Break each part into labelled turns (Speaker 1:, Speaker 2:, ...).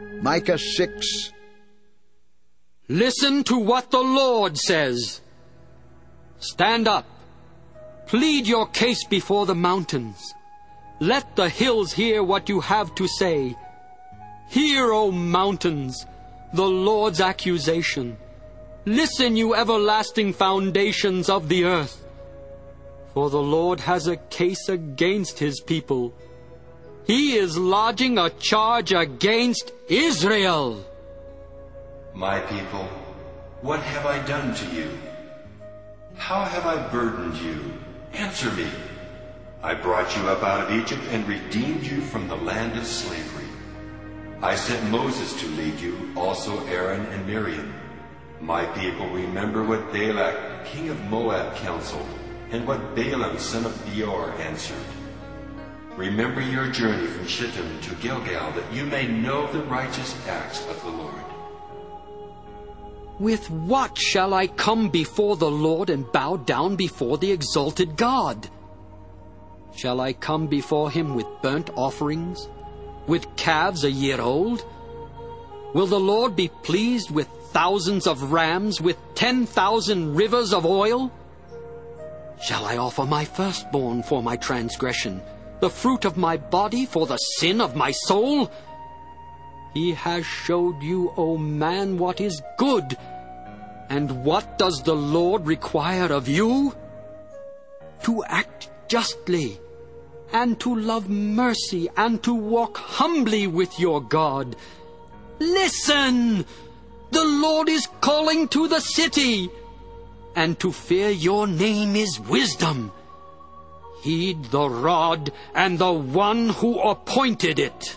Speaker 1: Micah 6.
Speaker 2: Listen to what the Lord says. Stand up. Plead your case before the mountains. Let the hills hear what you have to say. Hear, O mountains, the Lord's accusation. Listen, you everlasting foundations of the earth. For the Lord has a case against his people. He is lodging a charge against Israel.
Speaker 3: My people, what have I done to you? How have I burdened you? Answer me. I brought you up out of Egypt and redeemed you from the land of slavery. I sent Moses to lead you, also Aaron and Miriam. My people, remember what Balak, king of Moab, counseled, and what Balaam, son of Beor, answered. Remember your journey from Shittim to Gilgal, that you may know the righteous acts of the Lord.
Speaker 2: With what shall I come before the Lord and bow down before the exalted God? Shall I come before him with burnt offerings, with calves a year old? Will the Lord be pleased with thousands of rams, with 10,000 rivers of oil? Shall I offer my firstborn for my transgression, the fruit of my body for the sin of my soul? He has showed you, O man, what is good. And what does the Lord require of you? To act justly, and to love mercy, and to walk humbly with your God. Listen! The Lord is calling to the city, and to fear your name is wisdom. Heed the rod and the one who appointed it.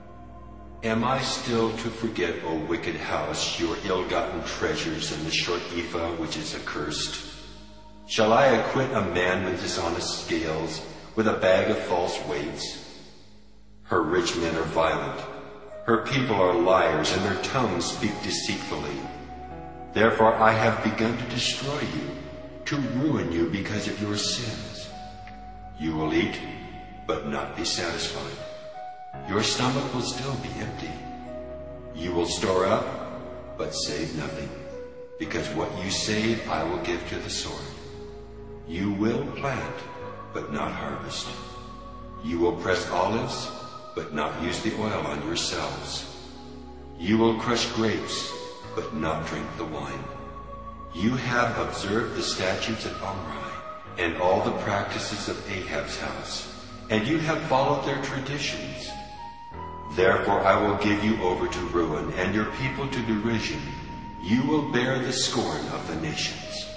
Speaker 3: Am I still to forget, O wicked house, your ill-gotten treasures and the short ephah which is accursed? Shall I acquit a man with dishonest scales, with a bag of false weights? Her rich men are violent. Her people are liars, and their tongues speak deceitfully. Therefore I have begun to destroy you, to ruin you because of your sins. You will eat, but not be satisfied. Your stomach will still be empty. You will store up, but save nothing, because what you save I will give to the sword. You will plant, but not harvest. You will press olives, but not use the oil on yourselves. You will crush grapes, but not drink the wine. You have observed the statutes of Omri, and all the practices of Ahab's house, and you have followed their traditions. Therefore I will give you over to ruin, and your people to derision. You will bear the scorn of the nations.